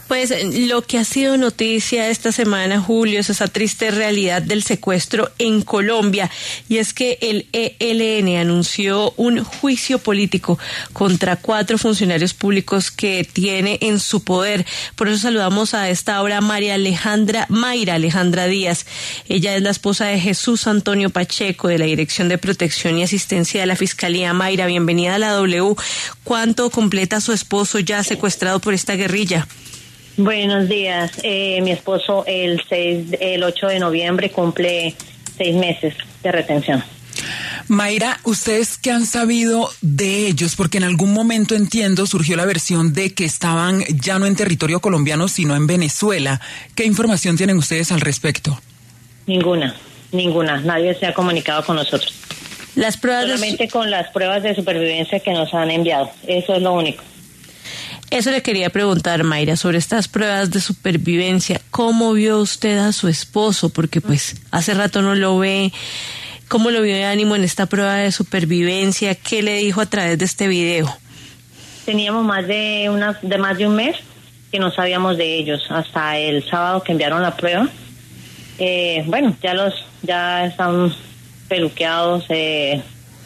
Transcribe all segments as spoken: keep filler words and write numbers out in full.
Pues lo que ha sido noticia esta semana, Julio, es esa triste realidad del secuestro en Colombia, y es que el E L N anunció un juicio político contra cuatro funcionarios públicos que tiene en su poder. Por eso saludamos a esta hora a María Alejandra, Mayra Alejandra Díaz. Ella es la esposa de Jesús Antonio Pacheco, de la Dirección de Protección y Asistencia de la Fiscalía. Mayra, bienvenida a la W. ¿Cuánto completa su esposo ya secuestrado por esta guerrilla? Buenos días. Eh, mi esposo el seis, el ocho de noviembre cumple seis meses de retención. Mayra, ¿ustedes qué han sabido de ellos? Porque en algún momento, entiendo, surgió la versión de que estaban ya no en territorio colombiano, sino en Venezuela. ¿Qué información tienen ustedes al respecto? Ninguna, ninguna. Nadie se ha comunicado con nosotros. Las pruebas Solamente de... con las pruebas de supervivencia que nos han enviado. Eso es lo único. Eso le quería preguntar, Mayra, sobre estas pruebas de supervivencia. ¿Cómo vio usted a su esposo? Porque pues hace rato no lo ve. ¿Cómo lo vio de ánimo en esta prueba de supervivencia? ¿Qué le dijo a través de este video? Teníamos más de una, de más de un mes que no sabíamos de ellos, hasta el sábado que enviaron la prueba. Eh, bueno, ya los ya están peluqueados, eh,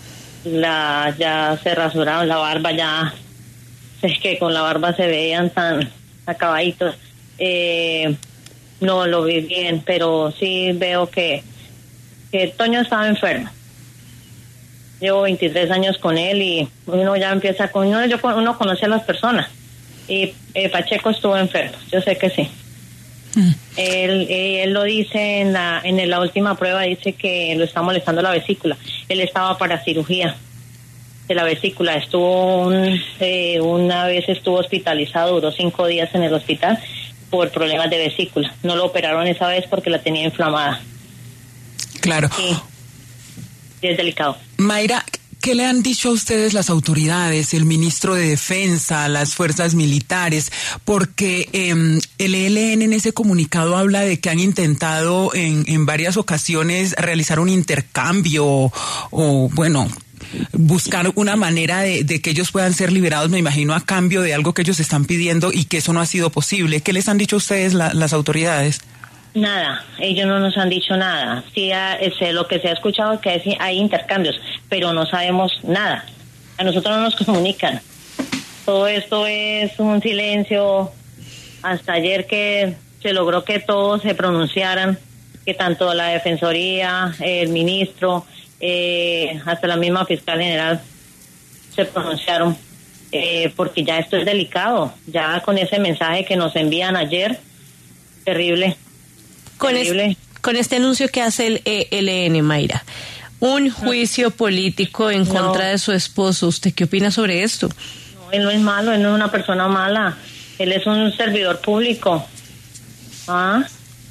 la ya se rasuraron la barba, ya es que con la barba se veían tan acabaditos. Eh, no lo vi bien, pero sí veo que, que Toño estaba enfermo. Llevo veintitrés años con él y uno ya empieza con uno, yo, uno conoce a las personas. Y eh, Pacheco estuvo enfermo, yo sé que sí. Mm. Él, él lo dice en la, en la última prueba, dice que lo está molestando la vesícula. Él estaba para cirugía de la vesícula, estuvo un, eh, una vez estuvo hospitalizado, duró cinco días en el hospital por problemas de vesícula. No lo operaron esa vez porque la tenía inflamada. Claro. Sí, sí es delicado. Mayra, ¿qué le han dicho a ustedes las autoridades, el ministro de Defensa, las fuerzas militares? Porque eh, el E L N en ese comunicado habla de que han intentado en, en varias ocasiones realizar un intercambio o, o bueno, buscar una manera de, de que ellos puedan ser liberados, me imagino, a cambio de algo que ellos están pidiendo, y que eso no ha sido posible. ¿Qué les han dicho a ustedes la, las autoridades? Nada, ellos no nos han dicho nada. Sí, ese, lo que se ha escuchado es que hay, hay intercambios, pero no sabemos nada. A nosotros no nos comunican. Todo esto es un silencio. Hasta ayer que se logró que todos se pronunciaran, que tanto la Defensoría, el ministro, eh, hasta la misma fiscal general se pronunciaron, eh, porque ya esto es delicado. Ya con ese mensaje que nos envían ayer, terrible. Con, es, con este anuncio que hace el E L N, Mayra, un juicio político en no. contra de su esposo, ¿usted qué opina sobre esto? No, él no es malo, él no es una persona mala, él es un servidor público. Ah,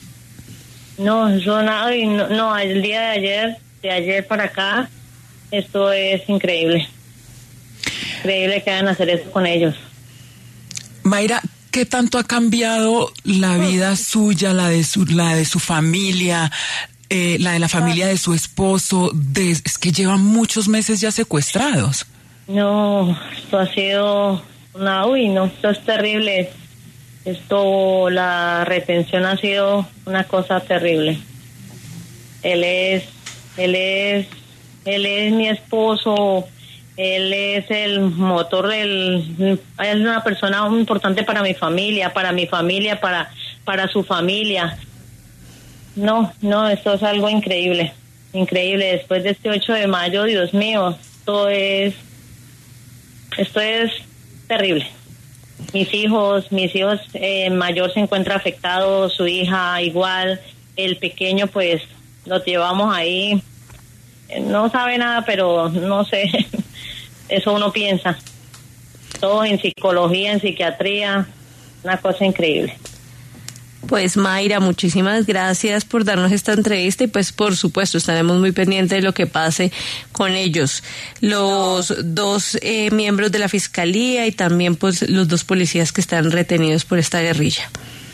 no, eso nada, y no, no, el día de ayer, de ayer para acá, esto es increíble. Increíble que hagan hacer eso con ellos. Mayra, ¿qué tanto ha cambiado la vida suya, la de su, la de su familia, eh, la de la familia de su esposo? De, es que llevan muchos meses ya secuestrados. No, esto ha sido una, uy, no, esto es terrible. Esto, la retención ha sido una cosa terrible. Él es, él es, él es mi esposo. Él es el motor del, es una persona muy importante para mi familia, para mi familia, para, para su familia. No, no, esto es algo increíble, increíble. Después de este ocho de mayo, Dios mío, esto es, esto es terrible. Mis hijos, mis hijos, eh, mayor se encuentra afectado, su hija igual, el pequeño pues lo llevamos ahí, no sabe nada, pero no sé. Eso uno piensa. Todo en psicología, en psiquiatría, una cosa increíble. Pues Mayra, muchísimas gracias por darnos esta entrevista y pues por supuesto estaremos muy pendientes de lo que pase con ellos. Los no. dos eh, miembros de la Fiscalía y también pues los dos policías que están retenidos por esta guerrilla.